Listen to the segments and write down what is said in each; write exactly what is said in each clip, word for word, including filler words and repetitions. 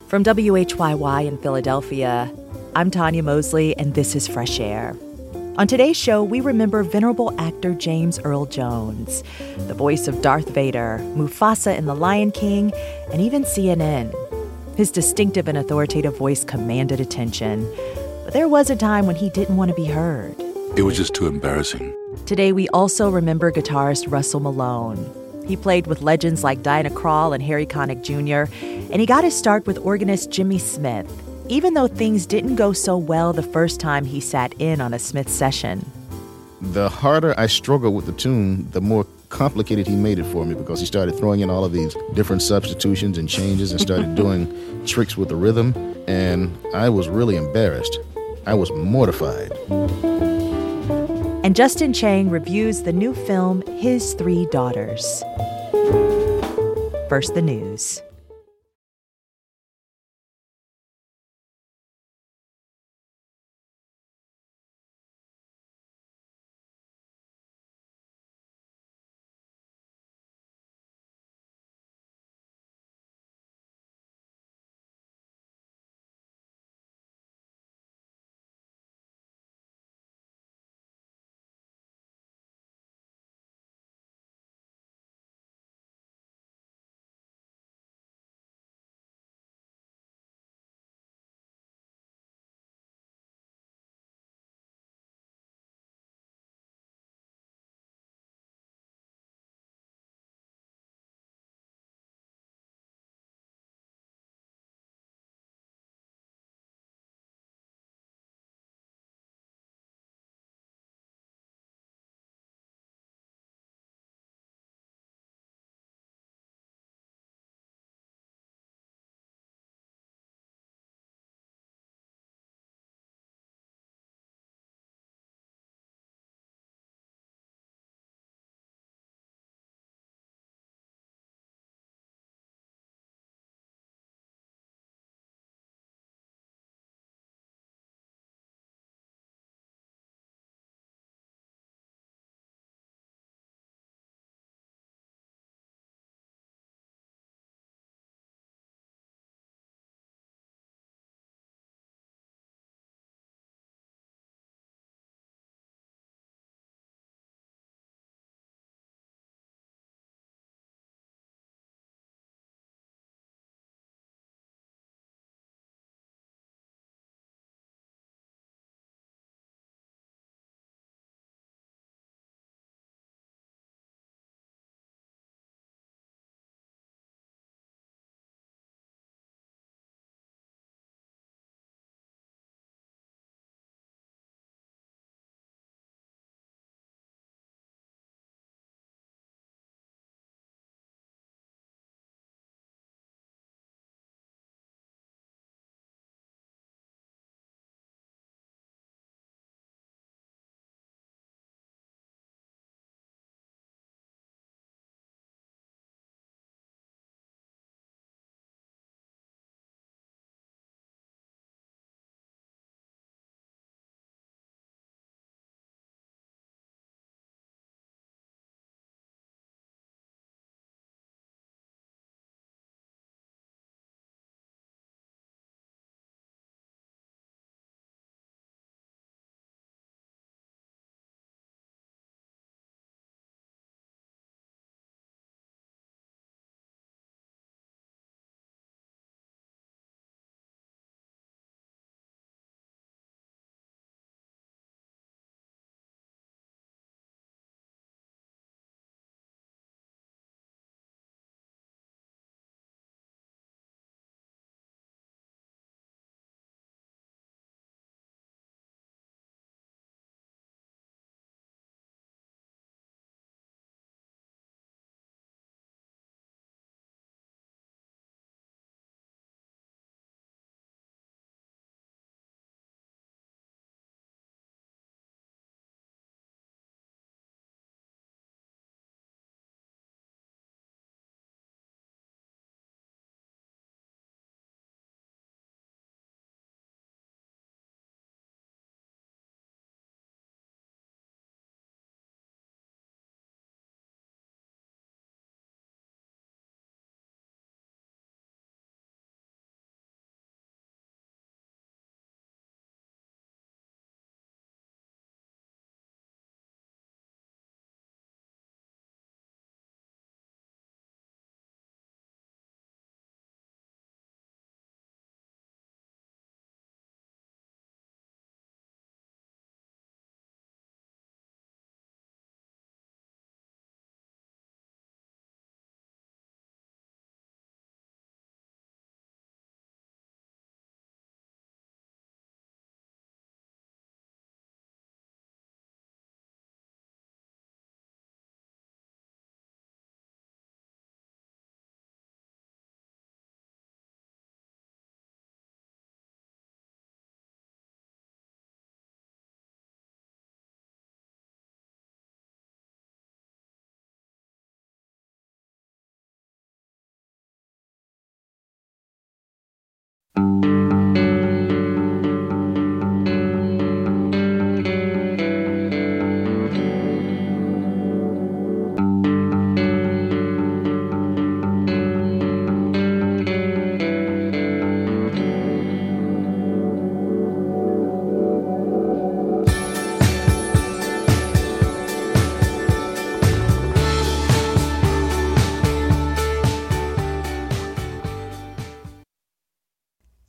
From W H Y Y in Philadelphia, I'm Tanya Mosley, and this is Fresh Air. On today's show, we remember venerable actor James Earl Jones, the voice of Darth Vader, Mufasa in The Lion King, and even C N N. His distinctive and authoritative voice commanded attention, but there was a time when he didn't want to be heard. It was just too embarrassing. Today, we also remember guitarist Russell Malone. He played with legends like Diana Krall and Harry Connick Junior, and he got his start with organist Jimmy Smith, even though things didn't go so well the first time he sat in on a Smith session. The harder I struggled with the tune, the more complicated he made it for me, because he started throwing in all of these different substitutions and changes and started doing tricks with the rhythm, and I was really embarrassed. I was mortified. And Justin Chang reviews the new film, His Three Daughters. First, the news.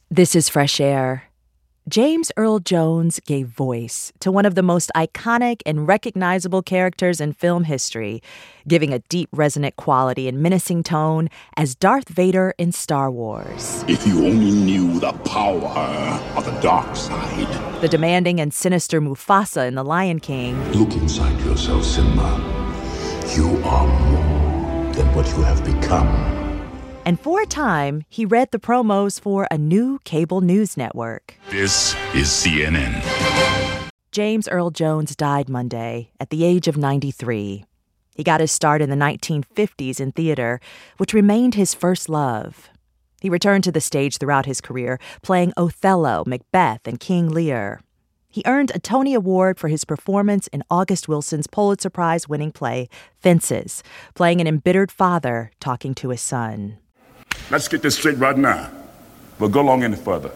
This is Fresh Air. James Earl Jones gave voice to one of the most iconic and recognizable characters in film history, giving a deep, resonant quality and menacing tone as Darth Vader in Star Wars. If you only knew the power of the dark side. The demanding and sinister Mufasa in The Lion King. Look inside yourself, Simba. You are more than what you have become. And for a time, he read the promos for a new cable news network. This is C N N. James Earl Jones died Monday at the age of ninety-three. He got his start in the nineteen fifties in theater, which remained his first love. He returned to the stage throughout his career, playing Othello, Macbeth, and King Lear. He earned a Tony Award for his performance in August Wilson's Pulitzer Prize-winning play, Fences, playing an embittered father talking to his son. Let's get this straight right now. We'll go along any further.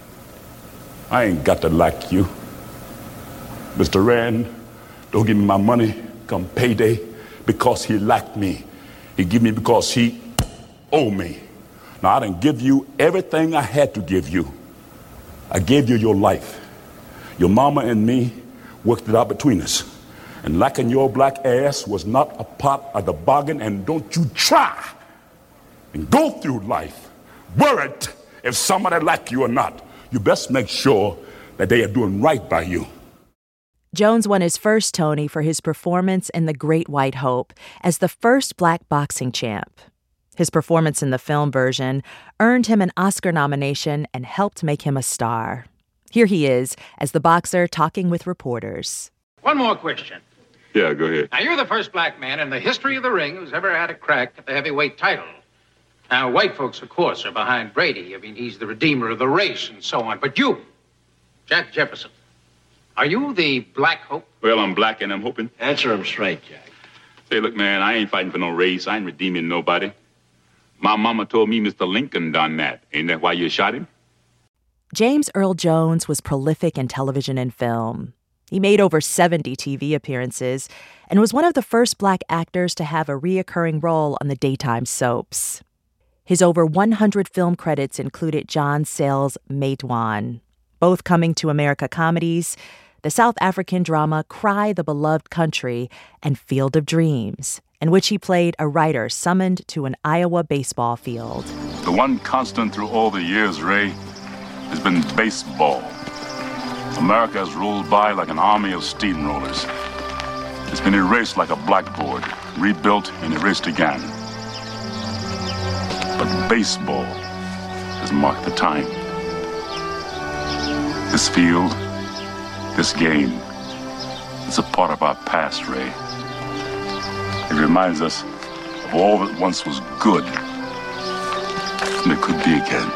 I ain't got to like you. Mister Rand, don't give me my money come payday because he liked me. He give me because he owe me. Now, I done give you everything I had to give you. I gave you your life. Your mama and me worked it out between us. And liking your black ass was not a part of the bargain, and don't you try and go through life worried if somebody like you or not. You best make sure that they are doing right by you. Jones won his first Tony for his performance in The Great White Hope as the first black boxing champ. His performance in the film version earned him an Oscar nomination and helped make him a star. Here he is as the boxer talking with reporters. One more question. Yeah, go ahead. Now, you're the first black man in the history of the ring who's ever had a crack at the heavyweight title. Now, white folks, of course, are behind Brady. I mean, he's the redeemer of the race and so on. But you, Jack Jefferson, are you the Black Hope? Well, I'm black and I'm hoping. Answer him straight, Jack. Say, look, man, I ain't fighting for no race. I ain't redeeming nobody. My mama told me Mister Lincoln done that. Ain't that why you shot him? James Earl Jones was prolific in television and film. He made over seventy T V appearances and was one of the first black actors to have a reoccurring role on the daytime soaps. His over one hundred film credits included John Sayles' Matewan, both Coming to America comedies, the South African drama Cry the Beloved Country, and Field of Dreams, in which he played a writer summoned to an Iowa baseball field. The one constant through all the years, Ray, has been baseball. America has rolled by like an army of steamrollers. It's been erased like a blackboard, rebuilt and erased again. But baseball has marked the time. This field, this game, is a part of our past, Ray. It reminds us of all that once was good, and it could be again.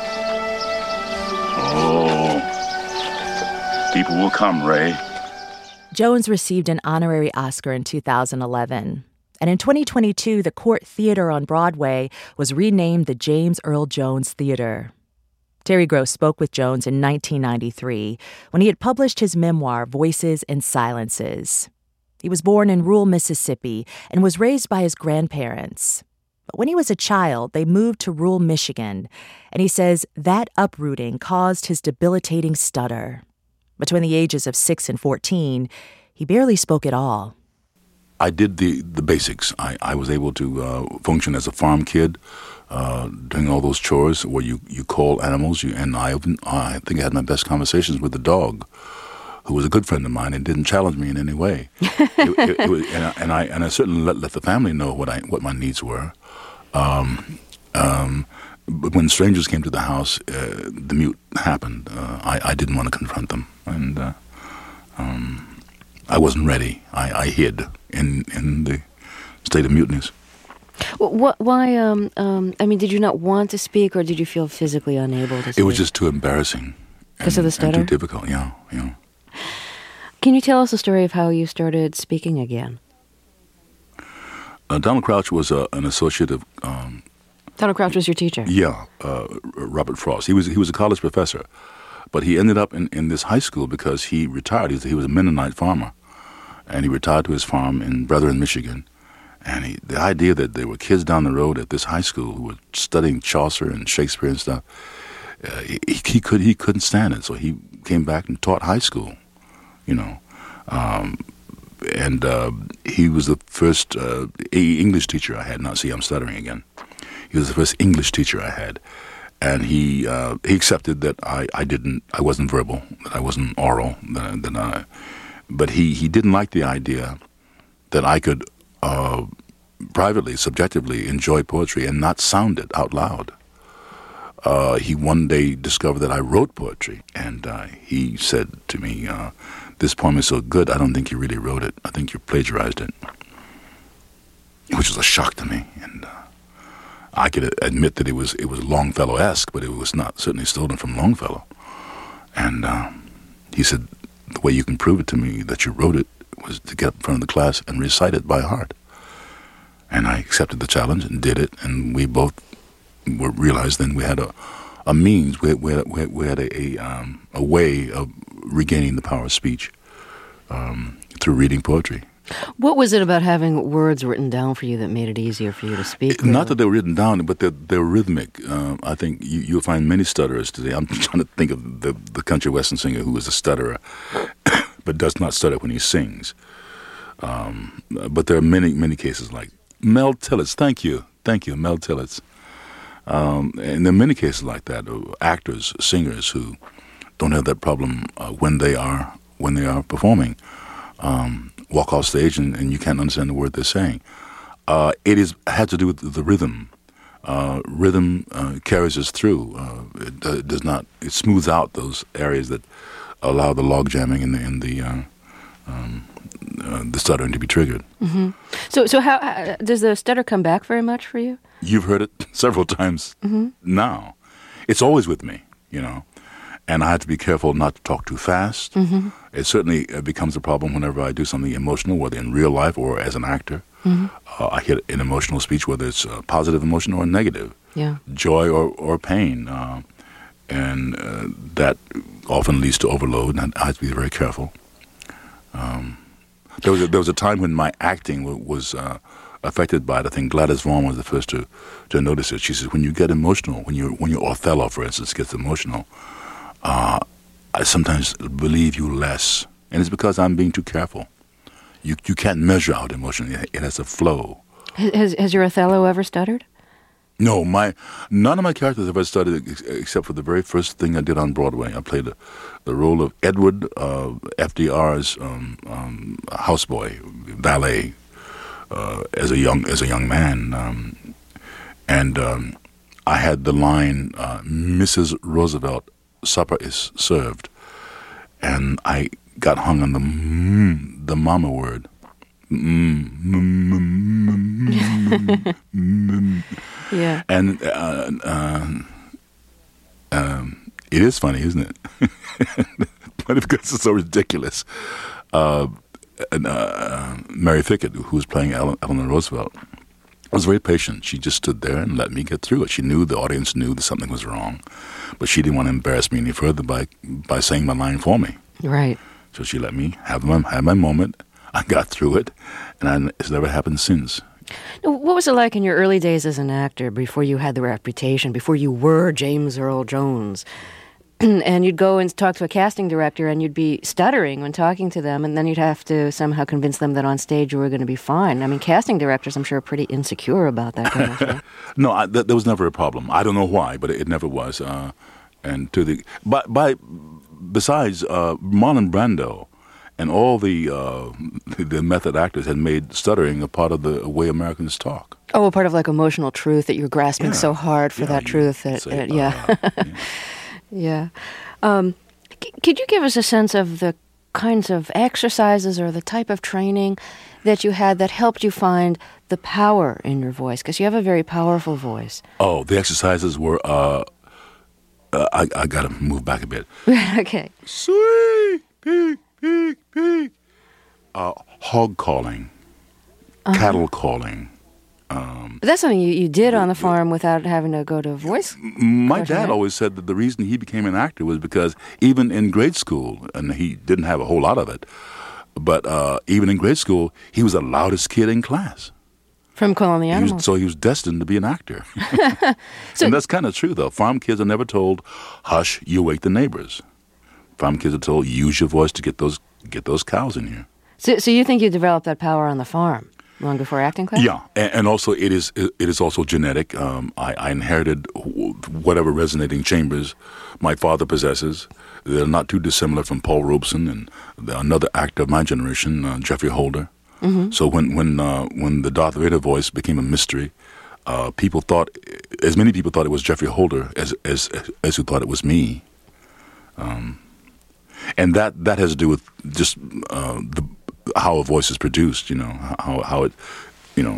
Oh, people will come, Ray. Jones received an honorary Oscar in two thousand eleven. And in twenty twenty-two, the Court Theater on Broadway was renamed the James Earl Jones Theater. Terry Gross spoke with Jones in nineteen ninety-three when he had published his memoir, Voices and Silences. He was born in rural Mississippi and was raised by his grandparents. But when he was a child, they moved to rural Michigan, and he says that uprooting caused his debilitating stutter. Between the ages of six and fourteen, he barely spoke at all. I did the, the basics. I, I was able to uh, function as a farm kid, uh, doing all those chores where you, you call animals. You, and I, I think I had my best conversations with the dog, who was a good friend of mine and didn't challenge me in any way. it, it, it was, and, I, and I and I certainly let, let the family know what I what my needs were. Um, um, but when strangers came to the house, uh, the mute happened. Uh, I, I didn't want to confront them, and uh, um, I wasn't ready. I, I hid in in the state of muteness. What? Why? Um, um, I mean, did you not want to speak, or did you feel physically unable to speak? It was just too embarrassing. Because of the stutter? And too difficult, yeah, yeah. Can you tell us a story of how you started speaking again? Uh, Donald Crouch was uh, an associate of... Um, Donald Crouch was your teacher? Yeah, uh, Robert Frost. He was he was a college professor, but he ended up in, in this high school because he retired. He was, he was a Mennonite farmer, and he retired to his farm in Brethren, Michigan. And he, the idea that there were kids down the road at this high school who were studying Chaucer and Shakespeare and stuff, uh, he, he could he couldn't stand it, so he came back and taught high school. You know, um, and uh, he was the first uh, English teacher I had. Now, see, I'm stuttering again. He was the first English teacher I had, and he uh, he accepted that I, I didn't I wasn't verbal, that I wasn't oral, that, that I, but he, he didn't like the idea that I could uh, privately, subjectively enjoy poetry and not sound it out loud. Uh, he one day discovered that I wrote poetry, and uh, he said to me, uh, "This poem is so good, I don't think you really wrote it. I think you plagiarized it," which was a shock to me. And uh, I could admit that it was it was Longfellow-esque, but it was not certainly stolen from Longfellow. And uh, he said, "The way you can prove it to me that you wrote it was to get up in front of the class and recite it by heart." And I accepted the challenge and did it, and we both were realized then we had a, a means, we had, we had, we had, we had a, a, um, a way of regaining the power of speech um, through reading poetry. What was it about having words written down for you that made it easier for you to speak? It, not that they were written down, but they're, they're rhythmic. Uh, I think you, you'll find many stutterers today. I'm trying to think of the, the country western singer who is a stutterer, but does not stutter when he sings. Um, but there are many, many cases like Mel Tillits. Thank you. Thank you, Mel Tillits. Um, and there are many cases like that, actors, singers who don't have that problem uh, when they are when they are performing. Um, walk off stage and, and you can't understand the word they're saying. Uh, it is had to do with the rhythm. Uh, rhythm uh, carries us through. Uh, it, it does not. It smooths out those areas that allow the log jamming and the in the uh, um, uh, the stuttering to be triggered. Mm-hmm. So, so how uh, does the stutter come back very much for you? You've heard it several times mm-hmm. now. It's always with me, you know. And I have to be careful not to talk too fast. Mm-hmm. It certainly uh, becomes a problem whenever I do something emotional, whether in real life or as an actor. Mm-hmm. Uh, I hit an emotional speech, whether it's a positive emotion or a negative, yeah. joy or, or pain. Uh, and uh, that often leads to overload, and I have to be very careful. Um, there was a, there was a time when my acting w- was uh, affected by it. I think Gladys Vaughn was the first to, to notice it. She says, when you get emotional, when you when your Othello, for instance, gets emotional, uh, I sometimes believe you less, and it's because I'm being too careful. You you can't measure out emotion; it, it has a flow. Has has your Othello ever stuttered? No, my none of my characters ever stuttered ex- except for the very first thing I did on Broadway. I played the, the role of Edward, uh, F D R's um, um, houseboy, valet, uh, as a young as a young man, um, and um, I had the line, uh, "Missus Roosevelt, supper is served," and I got hung on the mm, the mama word. Mm, mm, mm, mm, mm. Yeah. And uh, uh, um, it is funny, isn't it? But because it's so ridiculous. Uh, and, uh, Mary Fickett, who was playing Ellen, Eleanor Roosevelt, was very patient. She just stood there and let me get through it. She knew the audience knew that something was wrong, but she didn't want to embarrass me any further by by saying my line for me. Right. So she let me have my have my moment. I got through it, and I, it's never happened since. What was it like in your early days as an actor, before you had the reputation, before you were James Earl Jones? And you'd go and talk to a casting director, and you'd be stuttering when talking to them, and then you'd have to somehow convince them that on stage you were going to be fine. I mean, casting directors, I'm sure, are pretty insecure about that kind of thing. No, I, th- there was never a problem. I don't know why, but it, it never was. Uh, and to the by, by besides uh, Marlon Brando and all the uh, the method actors had made stuttering a part of the way Americans talk. Oh, a part of like emotional truth that you're grasping Yeah. so hard for Yeah, that you truth. That, say, uh, yeah. uh, yeah. Yeah. Um, c- could you give us a sense of the kinds of exercises or the type of training that you had that helped you find the power in your voice? Because you have a very powerful voice. Oh, the exercises were. Uh, uh, I, I got to move back a bit. Okay. Sweet, peek, peek, peek. Uh, hog calling, Uh-huh. cattle calling. Um, But that's something you, you did on the farm without having to go to voice. My Question, dad right? always said that the reason he became an actor was because even in grade school, and he didn't have a whole lot of it, but uh, even in grade school, he was the loudest kid in class. From calling the He animals. was, so he was destined to be an actor. So- and that's kind of true, though. Farm kids are never told, hush, you wake the neighbors. Farm kids are told, use your voice to get those get those cows in here. So, so you think you developed that power on the farm long before acting class? Yeah, and, and also it is it is also genetic. Um, I, I inherited whatever resonating chambers my father possesses. They're not too dissimilar from Paul Robeson and another actor of my generation, uh, Geoffrey Holder. Mm-hmm. So when when uh, when the Darth Vader voice became a mystery, uh, people thought, as many people thought it was Geoffrey Holder as as as who thought it was me. Um, and that that has to do with just uh, the how a voice is produced. You know how how it, you know.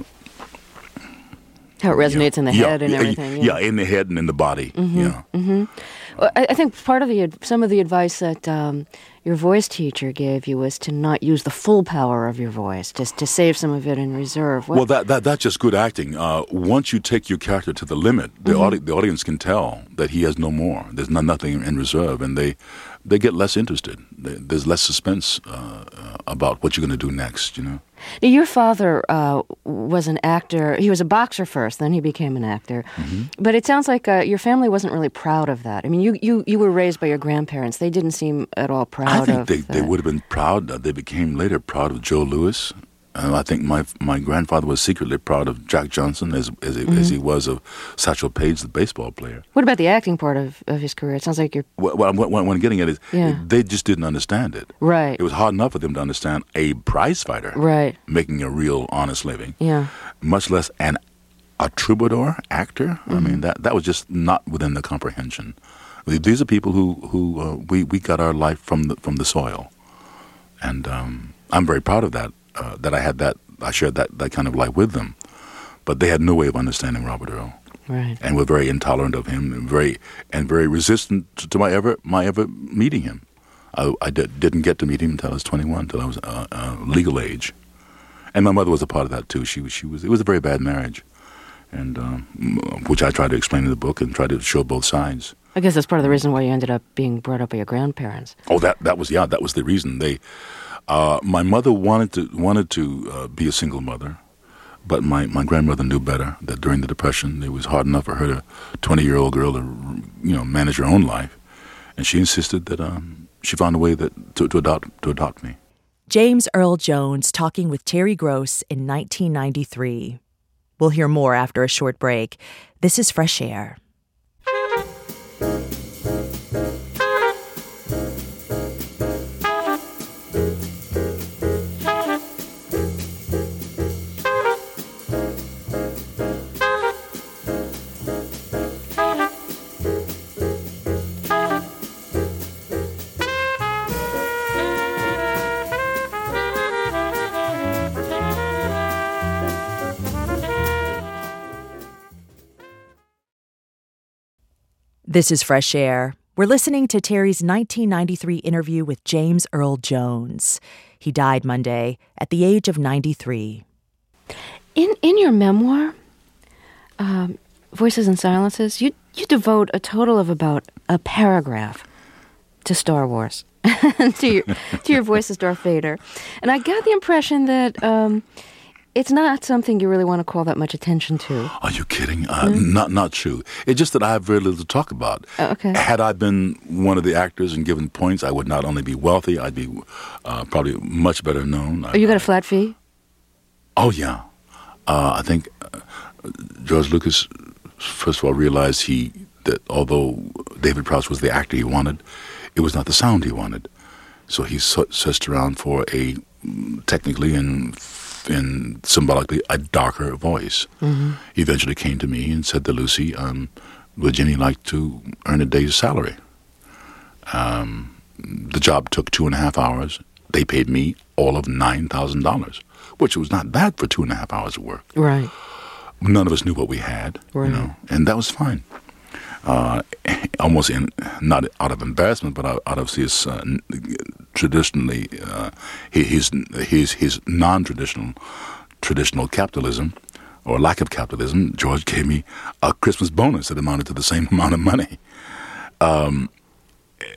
How it resonates yeah, in the yeah, head and yeah, everything. Yeah. yeah, in the head and in the body. Mm-hmm, yeah. Mm-hmm. Well, I, I think part of the ad- some of the advice that um, your voice teacher gave you was to not use the full power of your voice, just to save some of it in reserve. What? Well, that, that that's just good acting. Uh, once you take your character to the limit, the, Mm-hmm. audi- the audience can tell that he has no more. There's no, nothing in reserve, and they they get less interested. They, there's less suspense uh, uh, about what you're going to do next. You know. Now, your father uh, was an actor. He was a boxer first, then he became an actor. Mm-hmm. But it sounds like uh, your family wasn't really proud of that. I mean, you, you, you were raised by your grandparents. They didn't seem at all proud I think of they, that. they would have been proud. Uh, they became later proud of Joe Louis. Uh, I think my my grandfather was secretly proud of Jack Johnson as as, he, Mm-hmm. as he was of Satchel Paige, the baseball player. What about the acting part of, of his career? It sounds like you're... What, what, I'm, what I'm getting at is Yeah. they just didn't understand it. Right. It was hard enough for them to understand a prize fighter Right. making a real honest living, Yeah. much less an a troubadour actor. Mm-hmm. I mean, that that was just not within the comprehension. These are people who who uh, we we got our life from the from the soil, and um, I'm very proud of that. Uh, that I had that I shared that that kind of life with them, but they had no way of understanding Robert Earl. Right. And were very intolerant of him, and very and very resistant to, to my ever my ever meeting him. I, I did, didn't get to meet him until I was twenty-one, until I was uh, uh, legal age, and my mother was a part of that too. She was she was it was a very bad marriage, and um, which I tried to explain in the book and tried to show both sides. I guess that's part of the reason why you ended up being brought up by your grandparents. Oh, that that was yeah, that was the reason. They, uh, my mother wanted to wanted to uh, be a single mother. But my, my grandmother knew better, that during the Depression, it was hard enough for her, a twenty-year-old girl, to you know manage her own life, and she insisted that um, she found a way that to, to adopt to adopt me. James Earl Jones talking with Terry Gross in nineteen ninety-three. We'll hear more after a short break. This is Fresh Air. This is Fresh Air. We're listening to Terry's nineteen ninety-three interview with James Earl Jones. He died Monday at the age of ninety-three. In in your memoir, um, Voices and Silences, you you devote a total of about a paragraph to Star Wars, to your to your voice as Darth Vader, and I got the impression that um, it's not something you really want to call that much attention to. Are you kidding? Uh, mm-hmm. Not not true. It's just that I have very little to talk about. Oh, okay. Had I been one of the actors and given points, I would not only be wealthy, I'd be uh, probably much better known. Oh, you got a flat fee? Oh, yeah. Uh, I think uh, George Lucas, first of all, realized he that although David Prowse was the actor he wanted, it was not the sound he wanted. So he searched around for a, technically and and symbolically, a darker voice. Mm-hmm. He eventually came to me and said to Lucy, um, would Jimmy like to earn a day's salary? Um, the job took two and a half hours. They paid me all of nine thousand dollars, which was not bad for two and a half hours of work. Right. None of us knew what we had, right. you know, and that was fine. Uh, almost in, not out of embarrassment, but out, out of his uh, traditionally uh, his his his non-traditional traditional capitalism or lack of capitalism. George gave me a Christmas bonus that amounted to the same amount of money. Um,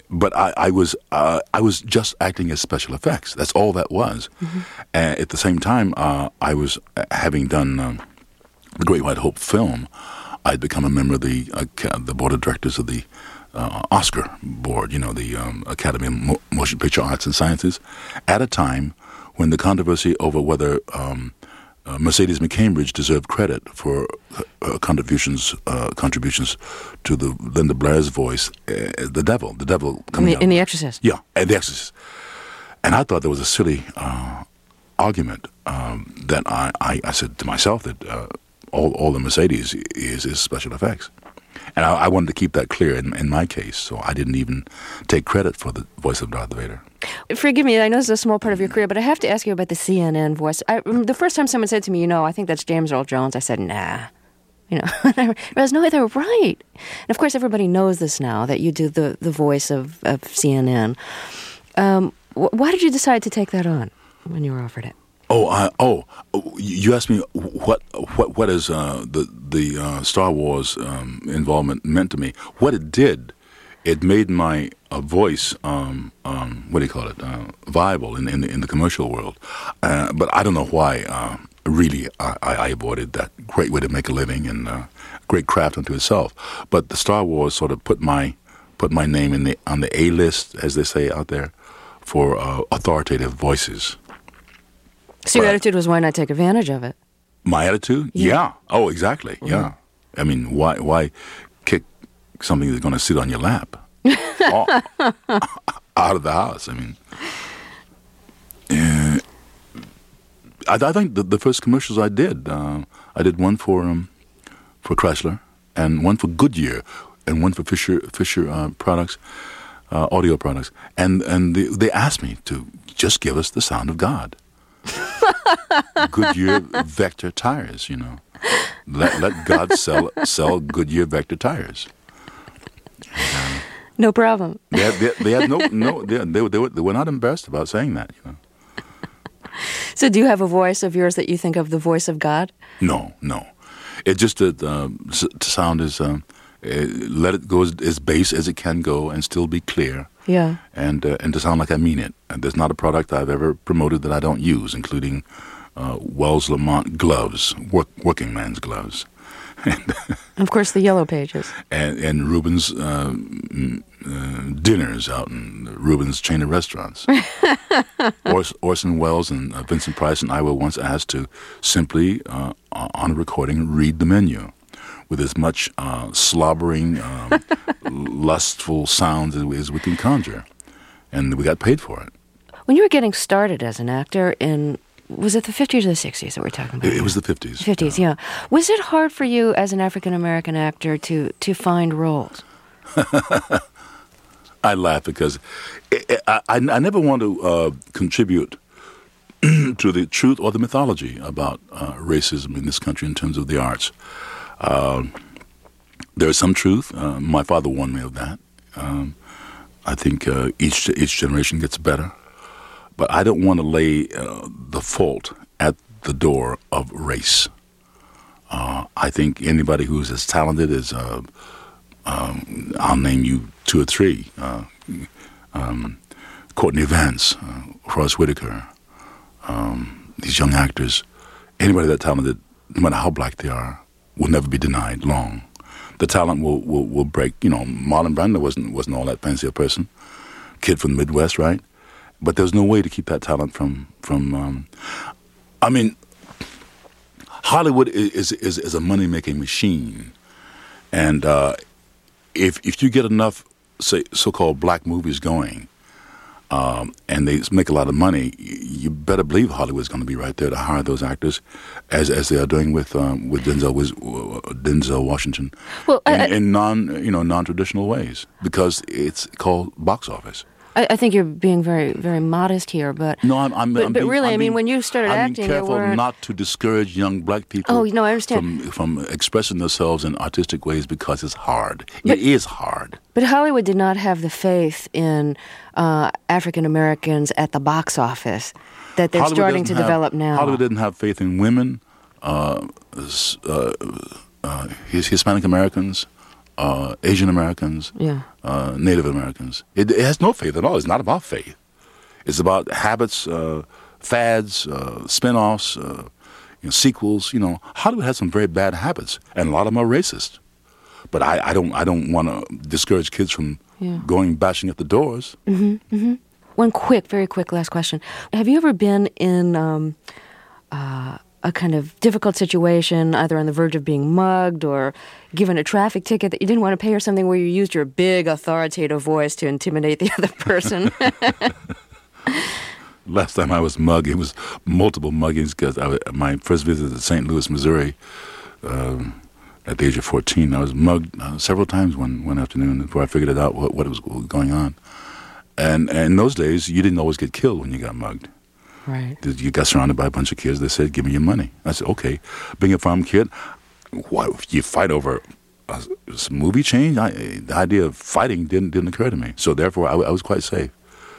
but I, I was uh, I was just acting as special effects. That's all that was. Mm-hmm. And at the same time, uh, I was uh, having done um, the Great White Hope film. I'd become a member of the uh, the board of directors of the uh, Oscar board. You know, the um, Academy of Mo- Motion Picture Arts and Sciences. At a time when the controversy over whether um, uh, Mercedes McCambridge deserved credit for uh, contributions uh, contributions to the Linda Blair's voice, uh, the devil, the devil coming in the, in the Exorcist. Yeah, and The Exorcist. And I thought there was a silly uh, argument um, that I, I, I said to myself that uh, all all the Mercedes is is special effects. And I, I wanted to keep that clear in, in my case, so I didn't even take credit for the voice of Darth Vader. Forgive me, I know this is a small part of your career, but I have to ask you about the C N N voice. I, the first time someone said to me, you know, I think that's James Earl Jones, I said, nah. You know, I realized, no, they're right. And of course, everybody knows this now, that you do the, the voice of, of C N N. Um, wh- why did you decide to take that on when you were offered it? Oh, uh, oh! You asked me what what what is uh, the the uh, Star Wars um, involvement meant to me. What it did, it made my uh, voice um, um, what do you call it uh, viable in in the, in the commercial world. Uh, but I don't know why. Uh, really, I, I avoided that great way to make a living and uh, great craft unto itself. But the Star Wars sort of put my put my name in the on the A list, as they say out there, for uh, authoritative voices. So your But attitude was, why not take advantage of it? My attitude? Yeah. yeah. Oh, exactly. Mm-hmm. Yeah. I mean, why why kick something that's going to sit on your lap oh, out of the house? I mean, uh, I, I think the, the first commercials I did, uh, I did one for um, for Chrysler and one for Goodyear and one for Fisher Fisher uh, products, uh, audio products, and and they, they asked me to just give us the sound of God. Goodyear Vector tires, you know. Let let God sell sell Goodyear Vector tires. Uh, no problem. They had, they, they had no no they they were, they were they were not embarrassed about saying that, you know. So, do you have a voice of yours that you think of the voice of God? No, no. It just that uh, to sound is uh, let it go as, as bass as it can go and still be clear. Yeah. And uh, and to sound like I mean it. And there's not a product I've ever promoted that I don't use, including uh, Wells Lamont gloves, work, working man's gloves. and, of course, the Yellow Pages. And, and Reuben's uh, uh, dinners out in Reuben's chain of restaurants. Ors- Orson Welles and uh, Vincent Price and I were once asked to simply, uh, on a recording, read the menu with as much uh, slobbering, um, lustful sounds as we can conjure. And we got paid for it. When you were getting started as an actor in, was it the fifties or the sixties that we're talking about? It, it was the fifties. fifties, yeah. yeah. Was it hard for you as an African-American actor to, to find roles? I laugh because it, it, I, I never want to uh, contribute to the truth or the mythology about uh, racism in this country in terms of the arts. Uh, there is some truth. Uh, my father warned me of that. Um, I think uh, each each generation gets better, but I don't want to lay uh, the fault at the door of race. Uh, I think anybody who's as talented as uh, um, I'll name you two or three: uh, um, Courtney Vance, uh, Forrest Whitaker, um, these young actors. Anybody that talented, no matter how black they are, will never be denied long. The talent will, will, will break. You know, Marlon Brando wasn't wasn't all that fancy a person, kid from the Midwest, right? But there's no way to keep that talent from from. Um, I mean, Hollywood is is is a money making machine, and uh, if if you get enough say so-called black movies going, um, and they make a lot of money, you better believe Hollywood's going to be right there to hire those actors, as as they are doing with um, with Denzel with Denzel Washington, well, I, in, in non you know non traditional ways, because it's called box office. I, I think you're being very very modest here, but no, I'm. I'm but, I'm but being, really, I'm I mean, being, when you started I'm acting, being careful you weren't... not to discourage young black people. Oh, no, I understand. From from expressing themselves in artistic ways, because it's hard. But, it is hard. But Hollywood did not have the faith in uh, African Americans at the box office that they're Hollywood starting to have, develop now. Hollywood didn't have faith in women, uh, uh, uh, Hispanic Americans, uh, Asian Americans, Yeah. uh, Native Americans. It, it has no faith at all. It's not about faith. It's about habits, uh, fads, uh, spin-offs, uh, you know, sequels. You know, Hollywood has some very bad habits, and a lot of them are racist. But I, I don't I don't want to discourage kids from Yeah. going bashing at the doors. Mm-hmm, mm-hmm. One quick, very quick last question. Have you ever been in um, uh, a kind of difficult situation, either on the verge of being mugged or given a traffic ticket that you didn't want to pay or something, where you used your big authoritative voice to intimidate the other person? Last time I was mugged, it was multiple muggings because my first visit to Saint Louis, Missouri, um, at the age of fourteen, I was mugged uh, several times one, one afternoon before I figured it out what, what was going on. And, and in those days, you didn't always get killed when you got mugged. Right. You got surrounded by a bunch of kids. They said, give me your money. I said, okay. Being a farm kid, what, you fight over a, a movie change? I, the idea of fighting didn't didn't occur to me. So therefore, I, I was quite safe.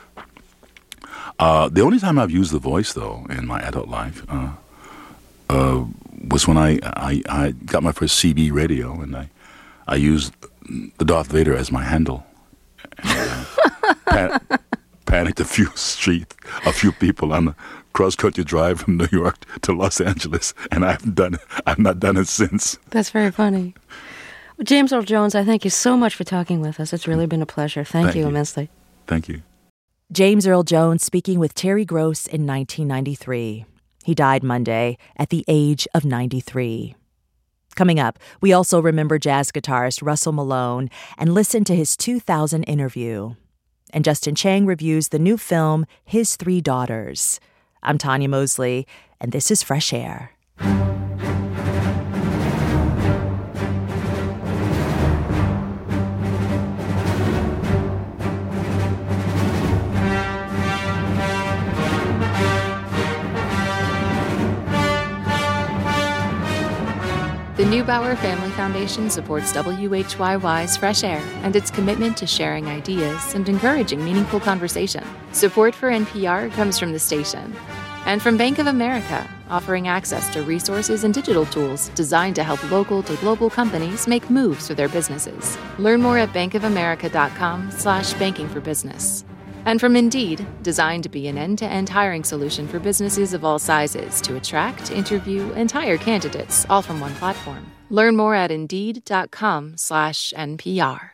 Uh, the only time I've used the voice, though, in my adult life uh, uh, was when I, I, I got my first C B radio, and I, I used the Darth Vader as my handle. And, uh, pan- panicked a few street, a few people on a cross-country drive from New York to Los Angeles, and I haven't done it. I've not done it since. That's very funny. Well, James Earl Jones, I thank you so much for talking with us. It's really been a pleasure. Thank, Thank you, you. immensely. Thank you. James Earl Jones speaking with Terry Gross in nineteen ninety-three. He died Monday at the age of ninety-three. Coming up, we also remember jazz guitarist Russell Malone and listen to his two thousand interview. And Justin Chang reviews the new film, His Three Daughters. I'm Tanya Mosley, and this is Fresh Air. The Neubauer Family Foundation supports W H Y Y's Fresh Air and its commitment to sharing ideas and encouraging meaningful conversation. Support for N P R comes from the station and from Bank of America, offering access to resources and digital tools designed to help local to global companies make moves for their businesses. Learn more at bankofamerica.com slash banking for business. And from Indeed, designed to be an end-to-end hiring solution for businesses of all sizes to attract, interview, and hire candidates, all from one platform. Learn more at Indeed.com slash NPR.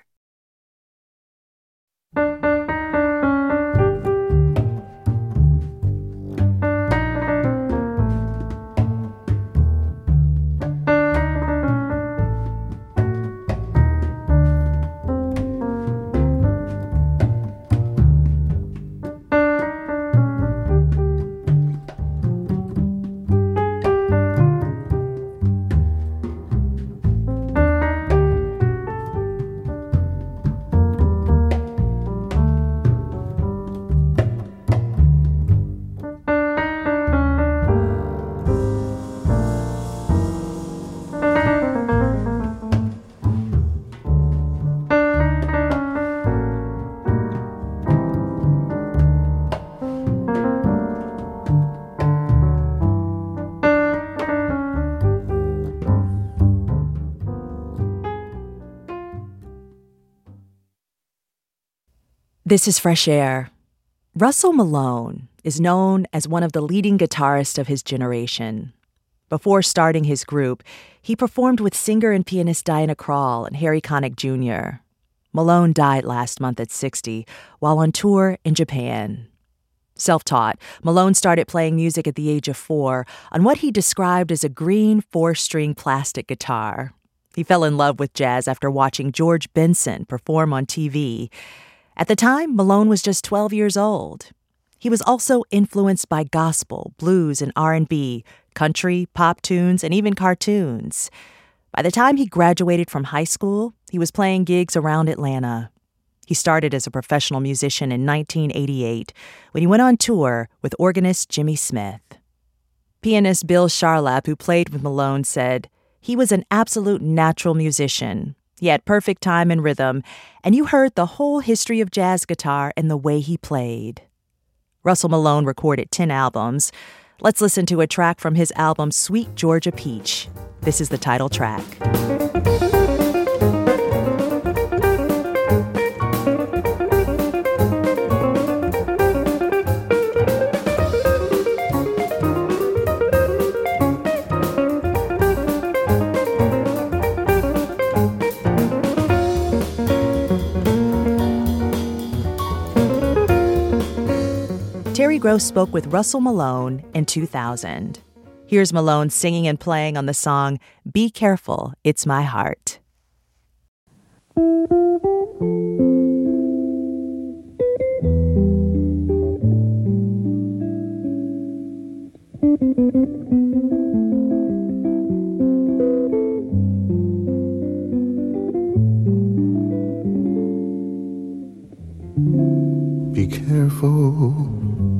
This is Fresh Air. Russell Malone is known as one of the leading guitarists of his generation. Before starting his group, he performed with singer and pianist Diana Krall and Harry Connick Junior Malone died last month at sixty while on tour in Japan. Self-taught, Malone started playing music at the age of four on what he described as a green four-string plastic guitar. He fell in love with jazz after watching George Benson perform on T V. At the time, Malone was just twelve years old. He was also influenced by gospel, blues, and R and B, country, pop tunes, and even cartoons. By the time he graduated from high school, he was playing gigs around Atlanta. He started as a professional musician in nineteen eighty-eight when he went on tour with organist Jimmy Smith. Pianist Bill Charlap, who played with Malone, said, "He was an absolute natural musician. He had perfect time and rhythm, and you heard the whole history of jazz guitar in the way he played." Russell Malone recorded ten albums. Let's listen to a track from his album Sweet Georgia Peach. This is the title track. Terry Gross spoke with Russell Malone in two thousand. Here's Malone singing and playing on the song Be Careful, It's My Heart. Be careful,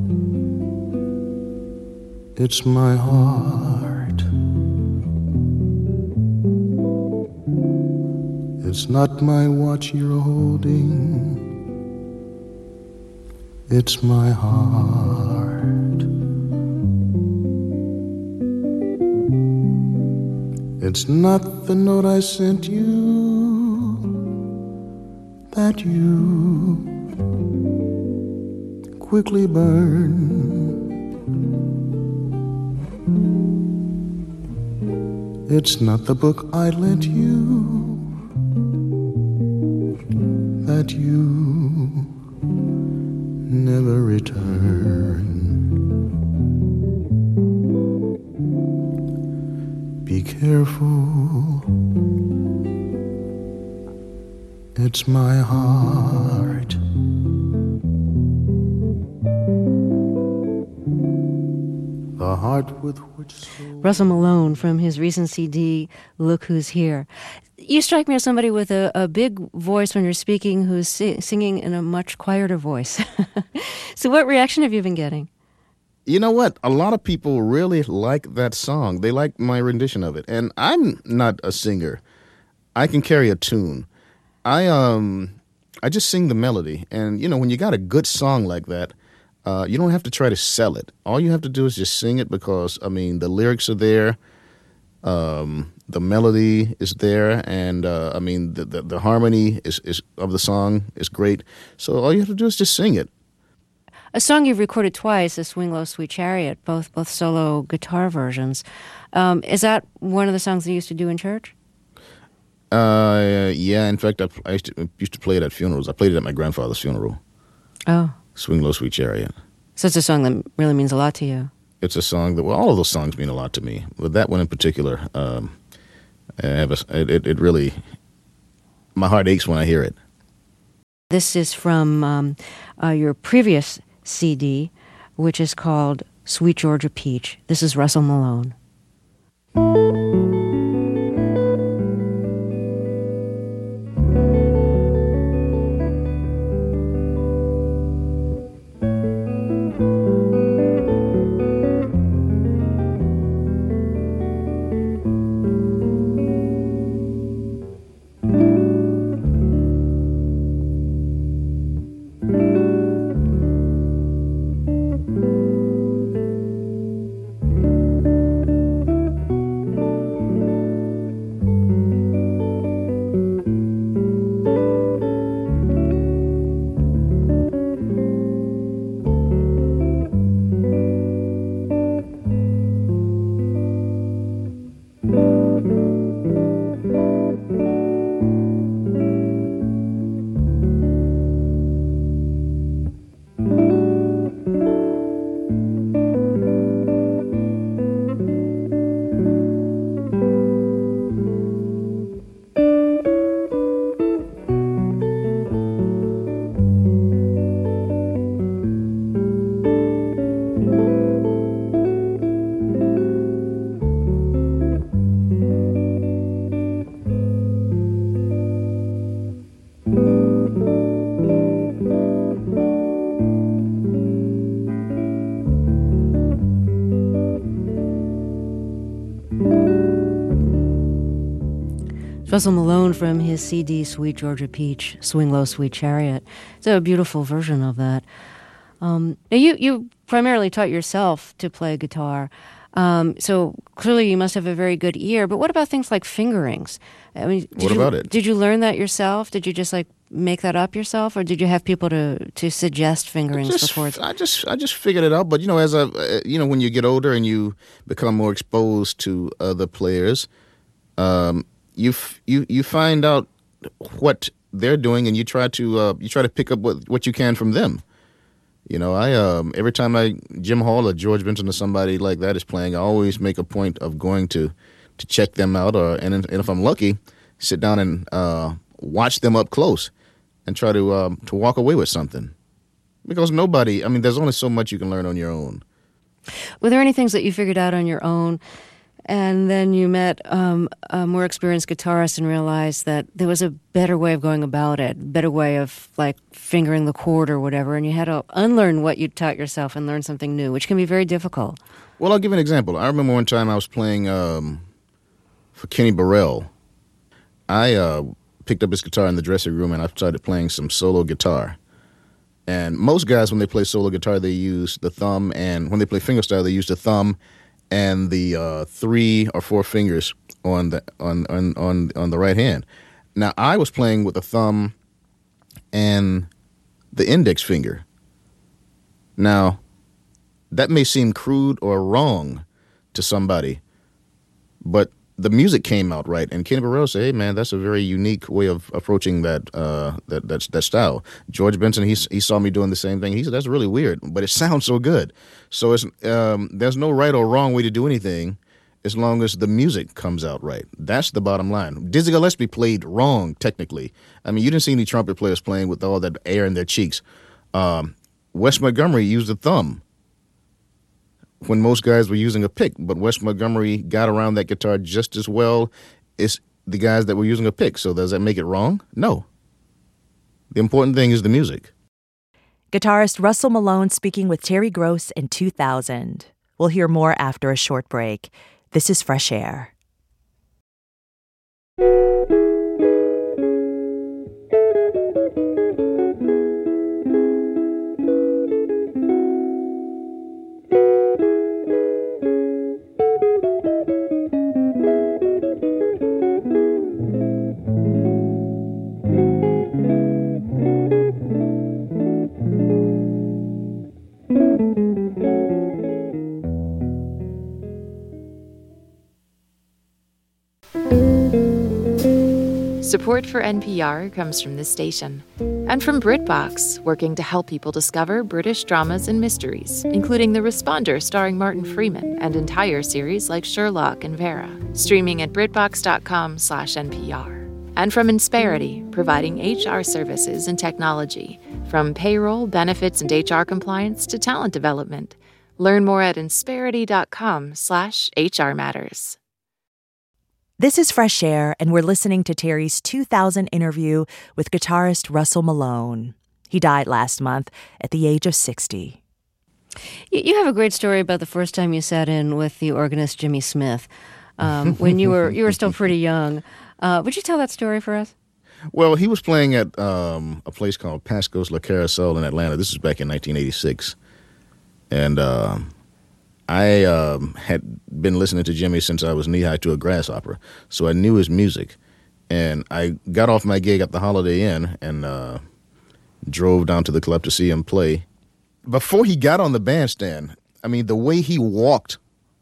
it's my heart. It's not my watch you're holding, it's my heart. It's not the note I sent you that you quickly burn. It's not the book I lent you that you never return. Be careful, it's my heart. The heart with which so Russell Malone from his recent C D, Look Who's Here. You strike me as somebody with a, a big voice when you're speaking who's si- singing in a much quieter voice. So what reaction have you been getting? You know what? A lot of people really like that song. They like my rendition of it. And I'm not a singer. I can carry a tune. I um I just sing the melody. And, you know, when you got a good song like that, Uh, you don't have to try to sell it. All you have to do is just sing it because, I mean, the lyrics are there, um, the melody is there, and, uh, I mean, the, the, the harmony is, is of the song is great. So all you have to do is just sing it. A song you've recorded twice is Swing Low, Sweet Chariot, both both solo guitar versions. Um, is that one of the songs that you used to do in church? Uh, yeah, in fact, I, I used, to, used to play it at funerals. I played it at my grandfather's funeral. Oh. Swing Low, Sweet Chariot. So it's a song that really means a lot to you. It's a song that, well, all of those songs mean a lot to me. But that one in particular, um, I have a, it, it really, my heart aches when I hear it. This is from um, uh, your previous C D, which is called Sweet Georgia Peach. This is Russell Malone. Russell Malone from his C D, Sweet Georgia Peach, Swing Low, Sweet Chariot. It's a beautiful version of that. Um, now, you, you primarily taught yourself to play guitar, um, so clearly you must have a very good ear, but what about things like fingerings? I mean, What you, about it? Did you learn that yourself? Did you just, like, make that up yourself, or did you have people to, to suggest fingerings Just, before? It's... I just I just figured it out. But you know, as I uh, you know, when you get older and you become more exposed to other players, um, you f- you you find out what they're doing, and you try to uh, you try to pick up what what you can from them. You know, I um, every time I Jim Hall or George Benson or somebody like that is playing, I always make a point of going to to check them out, or and, and if I'm lucky, sit down and uh, watch them up close and try to um, to walk away with something. Because nobody, I mean, there's only so much you can learn on your own. Were there any things that you figured out on your own, and then you met um, a more experienced guitarist and realized that there was a better way of going about it, a better way of, like, fingering the chord or whatever, and you had to unlearn what you taught yourself and learn something new, which can be very difficult? Well, I'll give you an example. I remember one time I was playing um, for Kenny Burrell. I uh, picked up his guitar in the dressing room, and I started playing some solo guitar. And most guys, when they play solo guitar, they use the thumb, and when they play fingerstyle, they use the thumb and the uh, three or four fingers on the on, on on on the right hand. Now, I was playing with the thumb and the index finger. Now, that may seem crude or wrong to somebody, but the music came out right, and Kenny Burrell said, "Hey, man, that's a very unique way of approaching that uh, that, that that style." George Benson, he he saw me doing the same thing. He said, "That's really weird, but it sounds so good." So it's um, there's no right or wrong way to do anything, as long as the music comes out right. That's the bottom line. Dizzy Gillespie played wrong technically. I mean, you didn't see any trumpet players playing with all that air in their cheeks. Um, Wes Montgomery used the thumb when most guys were using a pick, but Wes Montgomery got around that guitar just as well as the guys that were using a pick. So does that make it wrong? No. The important thing is the music. Guitarist Russell Malone speaking with Terry Gross in two thousand. We'll hear more after a short break. This is Fresh Air. Support for N P R comes from this station and from BritBox, working to help people discover British dramas and mysteries, including The Responder starring Martin Freeman and entire series like Sherlock and Vera, streaming at BritBox.com slash NPR. And from Insperity, providing H R services and technology, from payroll, benefits, and H R compliance to talent development. Learn more at Insperity.com slash HR Matters. This is Fresh Air, and we're listening to Terry's two thousand interview with guitarist Russell Malone. He died last month at the age of sixty. You have a great story about the first time you sat in with the organist Jimmy Smith um, when you were you were still pretty young. Uh, would you tell that story for us? Well, he was playing at um, a place called Pasco's La Carousel in Atlanta. This is back in nineteen eighty-six. And uh, I um, had been listening to Jimmy since I was knee-high to a grasshopper, so I knew his music. And I got off my gig at the Holiday Inn and uh, drove down to the club to see him play. Before he got on the bandstand, I mean, the way he walked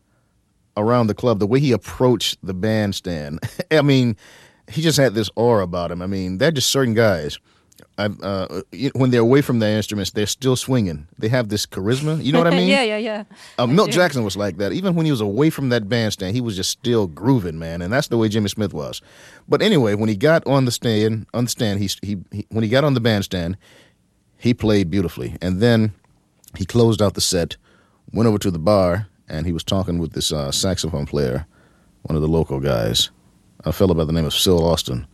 around the club, the way he approached the bandstand, I mean, he just had this aura about him. I mean, they're just certain guys. I, uh, when they're away from their instruments, they're still swinging. They have this charisma. You know what I mean? yeah, yeah, yeah. Uh, Milt Jackson was like that. Even when he was away from that bandstand, he was just still grooving, man. And that's the way Jimmy Smith was. But anyway, when he got on the stand, on the stand, he, he, he when he got on the bandstand, he played beautifully. And then he closed out the set, went over to the bar, and he was talking with this uh, saxophone player, one of the local guys, a fellow by the name of Syl Austin.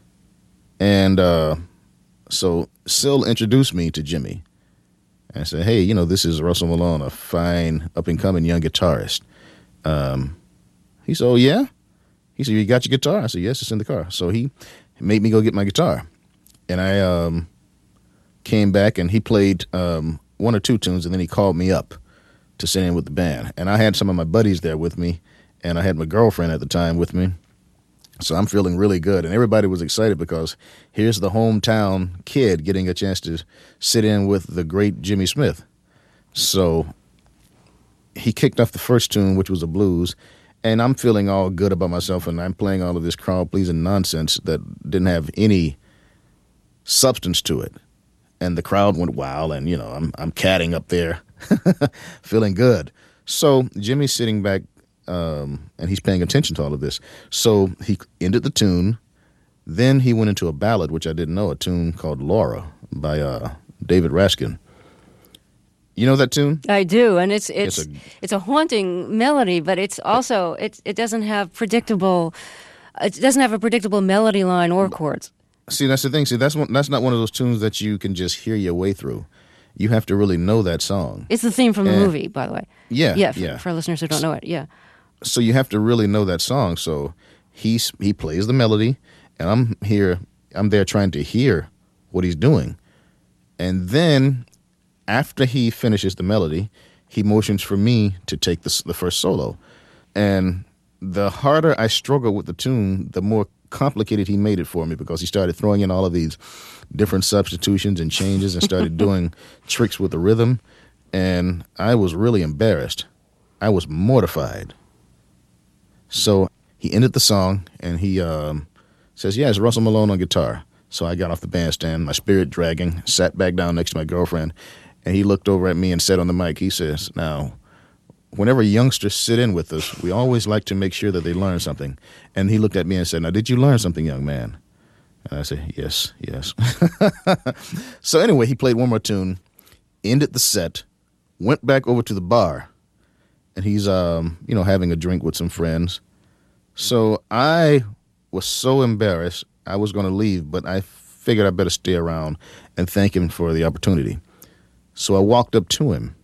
And uh, so Syl introduced me to Jimmy and said, hey, you know, this is Russell Malone, a fine up-and-coming young guitarist. Um, he said, oh, yeah? He said, you got your guitar? I said, yes, it's in the car. So he made me go get my guitar. And I um, came back, and he played um, one or two tunes, and then he called me up to sit in with the band. And I had some of my buddies there with me, and I had my girlfriend at the time with me. So I'm feeling really good. And everybody was excited because here's the hometown kid getting a chance to sit in with the great Jimmy Smith. So he kicked off the first tune, which was a blues, and I'm feeling all good about myself, and I'm playing all of this crowd-pleasing nonsense that didn't have any substance to it. and the crowd went wild, and, you know, I'm I'm catting up there, feeling good. So Jimmy's sitting back, um, and he's paying attention to all of this. So he ended the tune. Then he went into a ballad, which I didn't know, a tune called Laura by uh, David Raskin. You know that tune? I do, and it's it's It's it's a- a, haunting melody, but it's also it it doesn't have predictable it doesn't have a predictable melody line or chords. See, that's the thing. See, that's one, that's not one of those tunes that you can just hear your way through. You have to really know that song. It's the theme from the And- movie, by the way. Yeah, yeah, for, yeah. for listeners who don't know it, yeah. So you have to really know that song. So he's he plays the melody, and I'm here. I'm there trying to hear what he's doing, and then after he finishes the melody, he motions for me to take the the first solo, and the harder I struggled with the tune, the more complicated he made it for me, because he started throwing in all of these different substitutions and changes and started doing tricks with the rhythm, and I was really embarrassed. I was mortified. So he ended the song, and he um, says, yeah, it's Russell Malone on guitar. So I got off the bandstand, my spirit dragging, sat back down next to my girlfriend, and he looked over at me and said on the mic, he says, now, whenever youngsters sit in with us, we always like to make sure that they learn something. And he looked at me and said, now, did you learn something, young man? And I said, yes, yes. So anyway, he played one more tune, ended the set, went back over to the bar, and he's, um, you know, having a drink with some friends. So I was so embarrassed, I was going to leave, but I figured I better stay around and thank him for the opportunity. So I walked up to him,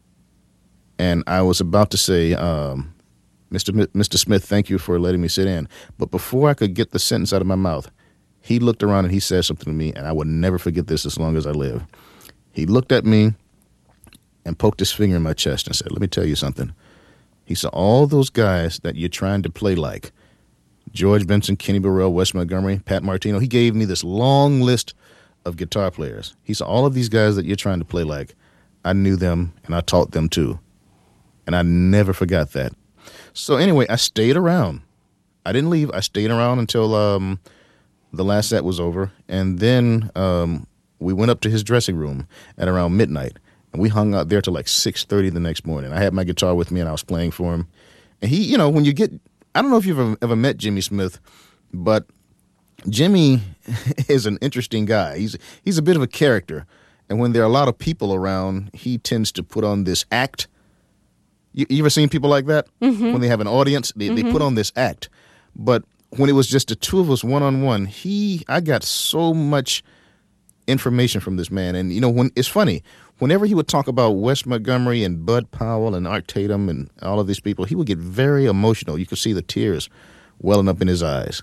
and I was about to say, um, Mister M- Mister Smith, thank you for letting me sit in. But before I could get the sentence out of my mouth, he looked around and he said something to me, and I will never forget this as long as I live. He looked at me and poked his finger in my chest and said, let me tell you something. He said, all those guys that you're trying to play like, George Benson, Kenny Burrell, Wes Montgomery, Pat Martino, he gave me this long list of guitar players. He said, all of these guys that you're trying to play like, I knew them and I taught them too. And I never forgot that. So anyway, I stayed around. I didn't leave. I stayed around until um, the last set was over. And then um, we went up to his dressing room at around midnight. And we hung out there till like six thirty the next morning. I had my guitar with me and I was playing for him. And he, you know, when you get, I don't know if you've ever, ever met Jimmy Smith, but Jimmy is an interesting guy. He's he's a bit of a character. And when there are a lot of people around, he tends to put on this act. You, you ever seen people like that? Mm-hmm. When they have an audience, they, mm-hmm. they put on this act. But when it was just the two of us one-on-one, he, I got so much information from this man. And, you know, when it's funny, whenever he would talk about Wes Montgomery and Bud Powell and Art Tatum and all of these people, he would get very emotional. You could see the tears welling up in his eyes.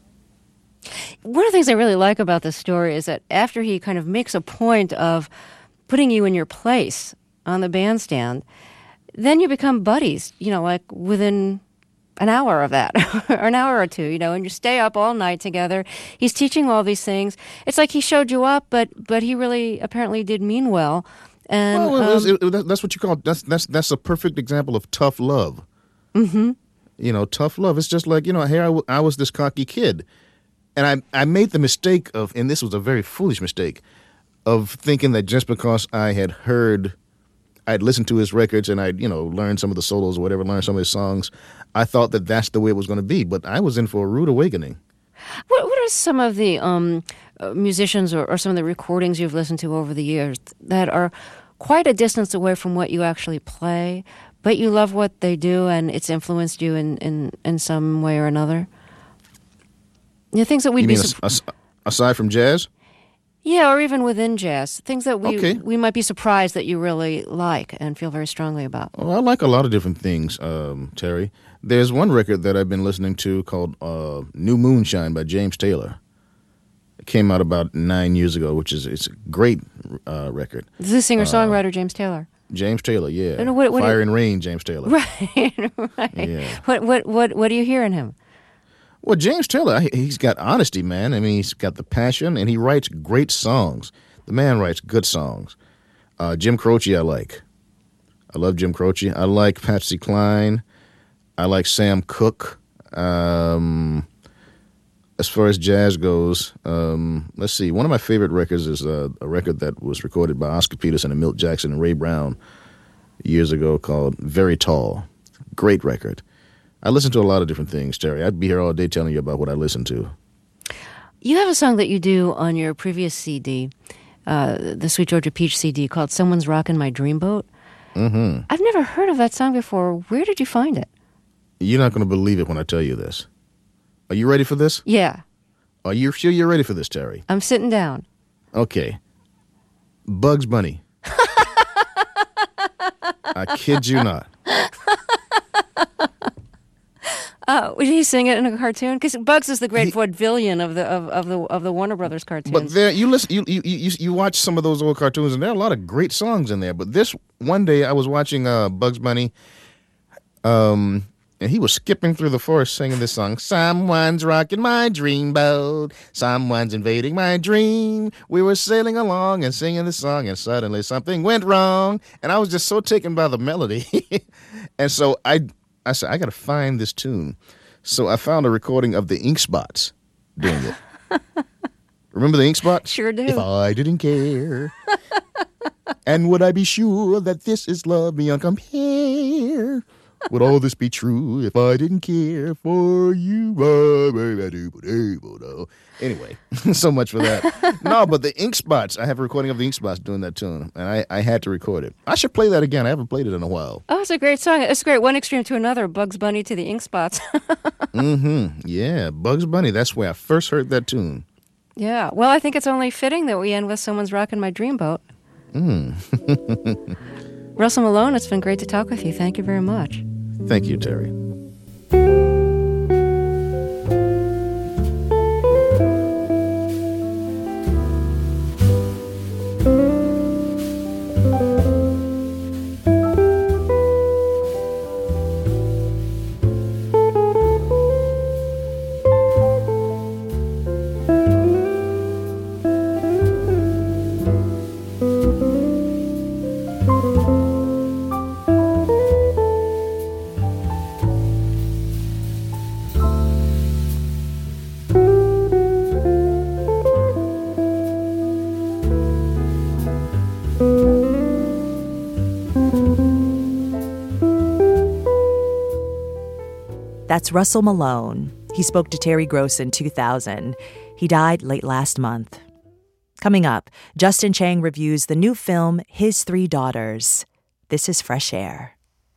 One of the things I really like about this story is that after he kind of makes a point of putting you in your place on the bandstand, then you become buddies, you know, like within an hour of that, or an hour or two, you know, and you stay up all night together. He's teaching all these things. It's like he showed you up, but but he really apparently did mean well. And well, it was, um, it, that's what you call, that's, that's, that's a perfect example of tough love. Mm-hmm. You know, tough love. It's just like, you know, here I, w- I was this cocky kid. And I I made the mistake of, and this was a very foolish mistake, of thinking that just because I had heard, I'd listened to his records and I'd, you know, learned some of the solos or whatever, learned some of his songs, I thought that that's the way it was going to be. But I was in for a rude awakening. What, what are some of the um, uh, musicians or, or some of the recordings you've listened to over the years that are quite a distance away from what you actually play, but you love what they do and it's influenced you in, in, in some way or another? You know, things that we'd You be mean su- as, aside from jazz? yeah, or even within jazz, things that we Okay. we might be surprised that you really like and feel very strongly about. Oh, I like a lot of different things, um, Terry. There's one record that I've been listening to called uh, New Moonshine by James Taylor. It came out about nine years ago, which is it's a great uh, record. This is singer-songwriter James Taylor. James Taylor, yeah. And what- what do Fire you- and Rain, James Taylor. Right, right. Yeah. What what what what do you hear in him? Well, James Taylor, he- he's got honesty, man. I mean, he's got the passion, and he writes great songs. The man writes good songs. Uh, Jim Croce, I like. I love Jim Croce. I like Patsy Cline. I like Sam Cooke. Um, as far as jazz goes, um, let's see. One of my favorite records is uh, a record that was recorded by Oscar Peterson and Milt Jackson and Ray Brown years ago called Very Tall. Great record. I listen to a lot of different things, Terry. I'd be here all day telling you about what I listen to. You have a song that you do on your previous C D, uh, the Sweet Georgia Peach C D, called Someone's Rockin' My Dreamboat. Mm-hmm. I've never heard of that song before. Where did you find it? You're not going to believe it when I tell you this. Are you ready for this? Yeah. Are you sure you're ready for this, Terry? I'm sitting down. Okay. Bugs Bunny. I kid you not. Oh, did he sing it in a cartoon? Because Bugs is the great He- vaudevillian of the of, of the of the Warner Brothers cartoons. But there, you listen, you, you you you watch some of those old cartoons, and there are a lot of great songs in there. But this one day, I was watching uh, Bugs Bunny, um, and he was skipping through the forest singing this song. Someone's rocking my dreamboat. Someone's invading my dream. We were sailing along and singing this song, and suddenly something went wrong. And I was just so taken by the melody, and so I. I said, I got to find this tune. So I found a recording of the Ink Spots doing it. Remember the Ink Spots? Sure do. If I didn't care, and would I be sure that this is love beyond compare? Would all this be true if I didn't care for you? Anyway, so much for that. No, but the Ink Spots, I have a recording of the Ink Spots doing that tune, and I, I had to record it. I should play that again. I haven't played it in a while. Oh, it's a great song. It's great. One extreme to another. Bugs Bunny to the Ink Spots. Mm-hmm. Yeah, Bugs Bunny. That's where I first heard that tune. Yeah. Well, I think it's only fitting that we end with Someone's Rockin' My Dreamboat. Mm. Russell Malone, it's been great to talk with you. Thank you very much. Thank you, Terry. That's Russell Malone. He spoke to Terry Gross in two thousand. He died late last month. Coming up, Justin Chang reviews the new film, His Three Daughters. This is Fresh Air.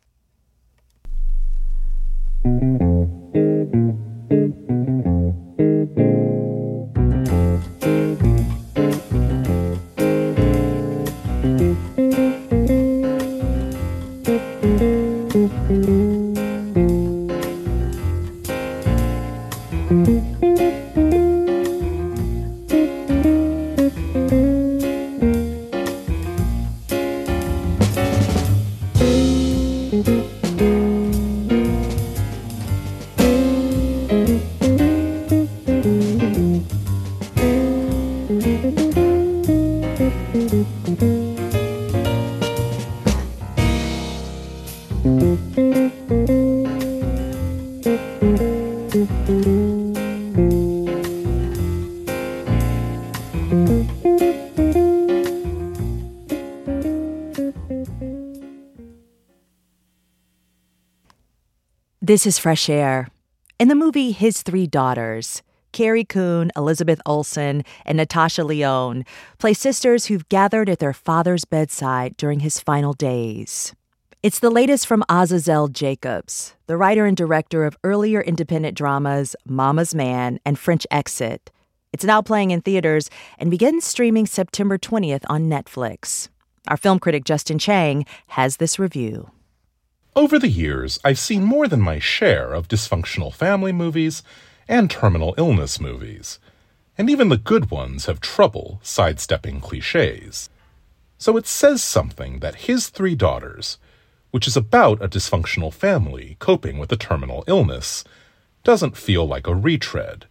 This is Fresh Air. In the movie His Three Daughters, Carrie Coon, Elizabeth Olsen, and Natasha Lyonne play sisters who've gathered at their father's bedside during his final days. It's the latest from Azazel Jacobs, the writer and director of earlier independent dramas Mama's Man and French Exit. It's now playing in theaters and begins streaming September twentieth on Netflix. Our film critic Justin Chang has this review. Over the years, I've seen more than my share of dysfunctional family movies and terminal illness movies, and even the good ones have trouble sidestepping cliches. So it says something that His Three Daughters, which is about a dysfunctional family coping with a terminal illness, doesn't feel like a retread.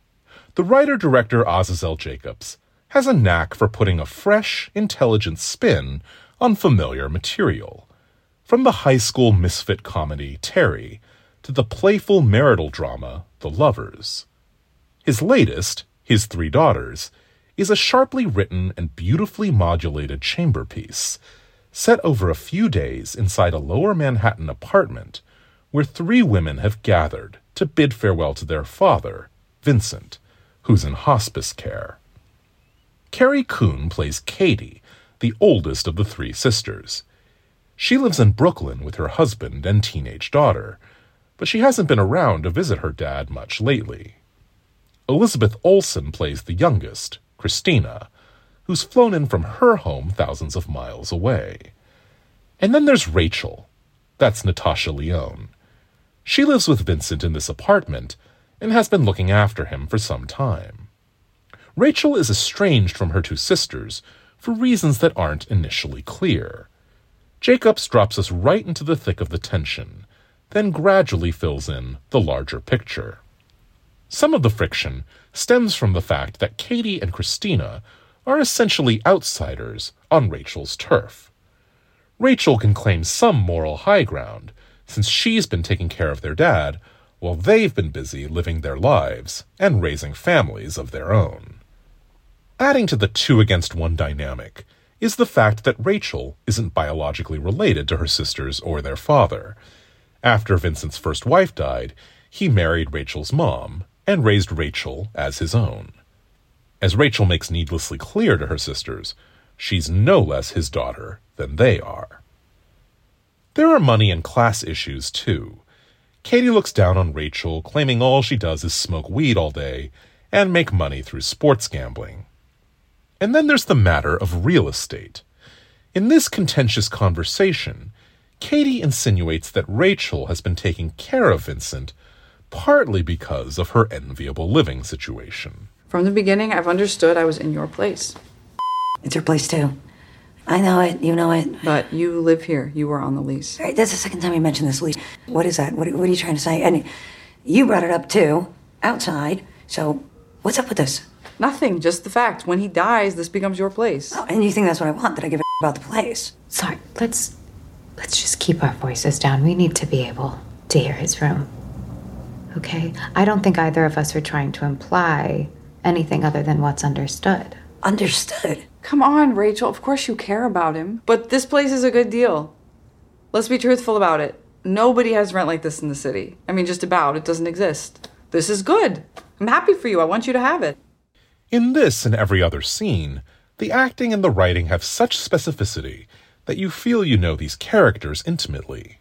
The writer-director Azazel Jacobs has a knack for putting a fresh, intelligent spin on familiar material. From the high school misfit comedy Terry to the playful marital drama The Lovers. His latest, His Three Daughters, is a sharply written and beautifully modulated chamber piece, set over a few days inside a lower Manhattan apartment where three women have gathered to bid farewell to their father, Vincent, who's in hospice care. Carrie Coon plays Katie, the oldest of the three sisters. She lives in Brooklyn with her husband and teenage daughter, but she hasn't been around to visit her dad much lately. Elizabeth Olsen plays the youngest, Christina, who's flown in from her home thousands of miles away. And then there's Rachel. That's Natasha Lyonne. She lives with Vincent in this apartment and has been looking after him for some time. Rachel is estranged from her two sisters for reasons that aren't initially clear. Jacobs drops us right into the thick of the tension, then gradually fills in the larger picture. Some of the friction stems from the fact that Katie and Christina are essentially outsiders on Rachel's turf. Rachel can claim some moral high ground, since she's been taking care of their dad while they've been busy living their lives and raising families of their own. Adding to the two-against-one dynamic is the fact that Rachel isn't biologically related to her sisters or their father. After Vincent's first wife died, he married Rachel's mom and raised Rachel as his own. As Rachel makes needlessly clear to her sisters, she's no less his daughter than they are. There are money and class issues, too. Katie looks down on Rachel, claiming all she does is smoke weed all day and make money through sports gambling. And then there's the matter of real estate. In this contentious conversation, Katie insinuates that Rachel has been taking care of Vincent partly because of her enviable living situation. From the beginning, I've understood I was in your place. It's your place, too. I know it, you know it. But you live here. You were on the lease. All right, that's the second time you mentioned this lease. What is that? What, what are you trying to say? And you brought it up, too, outside. So what's up with this? Nothing, just the fact. When he dies, this becomes your place. Oh, and you think that's what I want, that I give a about the place? Sorry, let's let's just keep our voices down. We need to be able to hear his room. Okay? I don't think either of us are trying to imply anything other than what's understood. Understood? Come on, Rachel. Of course you care about him. But this place is a good deal. Let's be truthful about it. Nobody has rent like this in the city. I mean, just about. It doesn't exist. This is good. I'm happy for you. I want you to have it. In this and every other scene, the acting and the writing have such specificity that you feel you know these characters intimately.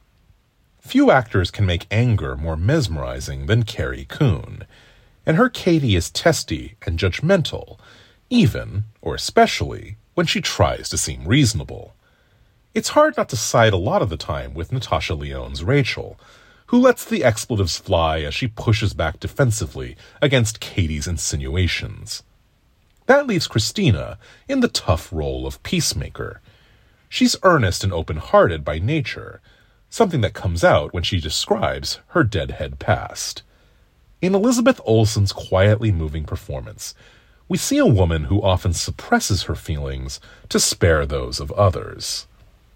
Few actors can make anger more mesmerizing than Carrie Coon, and her Katie is testy and judgmental, even, or especially, when she tries to seem reasonable. It's hard not to side a lot of the time with Natasha Lyonne's Rachel, who lets the expletives fly as she pushes back defensively against Katie's insinuations. That leaves Christina in the tough role of peacemaker. She's earnest and open-hearted by nature, something that comes out when she describes her deadhead past. In Elizabeth Olsen's quietly moving performance, we see a woman who often suppresses her feelings to spare those of others.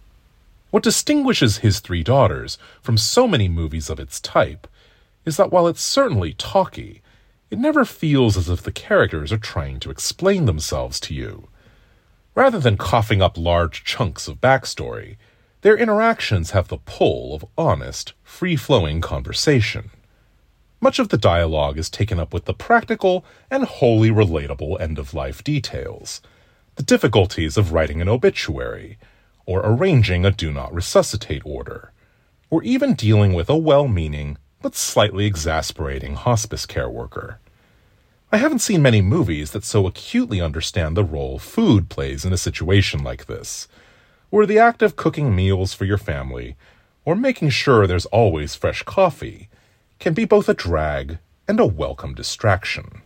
What distinguishes His Three Daughters from so many movies of its type is that while it's certainly talky, it never feels as if the characters are trying to explain themselves to you. Rather than coughing up large chunks of backstory, their interactions have the pull of honest, free-flowing conversation. Much of the dialogue is taken up with the practical and wholly relatable end-of-life details, the difficulties of writing an obituary, or arranging a do-not-resuscitate order, or even dealing with a well-meaning but slightly exasperating hospice care worker. I haven't seen many movies that so acutely understand the role food plays in a situation like this, where the act of cooking meals for your family, or making sure there's always fresh coffee, can be both a drag and a welcome distraction.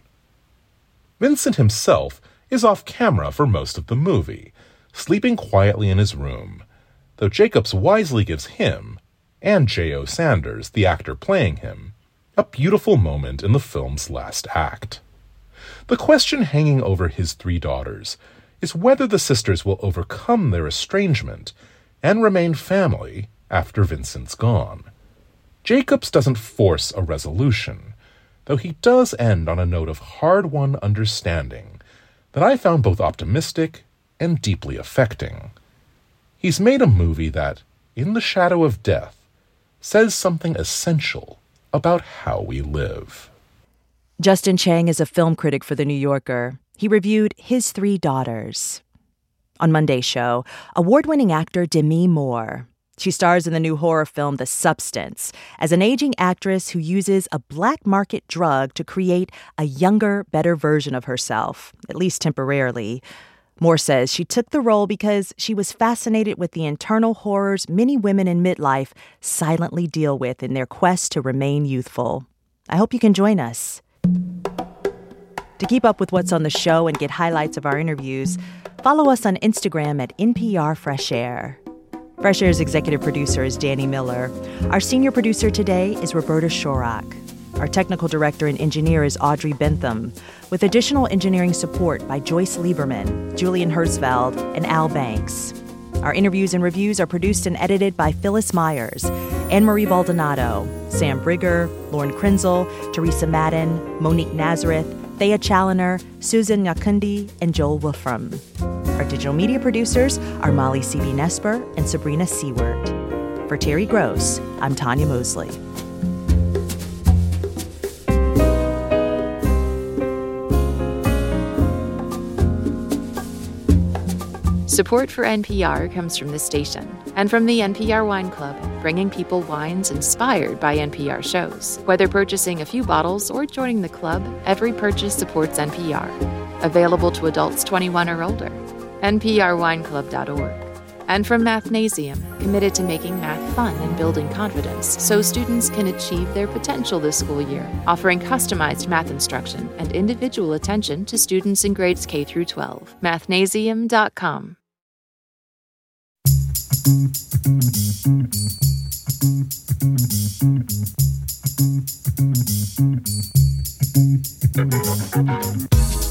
Vincent himself is off camera for most of the movie, sleeping quietly in his room, though Jacobs wisely gives him, and J O Sanders, the actor playing him, a beautiful moment in the film's last act. The question hanging over His Three Daughters is whether the sisters will overcome their estrangement and remain family after Vincent's gone. Jacobs doesn't force a resolution, though he does end on a note of hard-won understanding that I found both optimistic and deeply affecting. He's made a movie that, in the shadow of death, says something essential about how we live. Justin Chang is a film critic for The New Yorker. He reviewed His Three Daughters. On Monday's show, award-winning actor Demi Moore. She stars in the new horror film The Substance as an aging actress who uses a black market drug to create a younger, better version of herself, at least temporarily. Moore says she took the role because she was fascinated with the internal horrors many women in midlife silently deal with in their quest to remain youthful. I hope you can join us. To keep up with what's on the show and get highlights of our interviews, follow us on Instagram at N P R Fresh Air. Fresh Air's executive producer is Danny Miller. Our senior producer today is Roberta Shorak. Our technical director and engineer is Audrey Bentham, with additional engineering support by Joyce Lieberman, Julian Herzfeld, and Al Banks. Our interviews and reviews are produced and edited by Phyllis Myers, Anne-Marie Baldonado, Sam Brigger, Lauren Krenzel, Teresa Madden, Monique Nazareth, Thea Challoner, Susan Nyakundi, and Joel Wolfram. Our digital media producers are Molly C B. Nesper and Sabrina Seward. For Terry Gross, I'm Tanya Mosley. Support for N P R comes from the station and from the N P R Wine Club, bringing people wines inspired by N P R shows. Whether purchasing a few bottles or joining the club, every purchase supports N P R. Available to adults twenty-one or older. N P R wine club dot org. And from Mathnasium, committed to making math fun and building confidence so students can achieve their potential this school year, offering customized math instruction and individual attention to students in grades K through twelve. Mathnasium dot com. Thank you.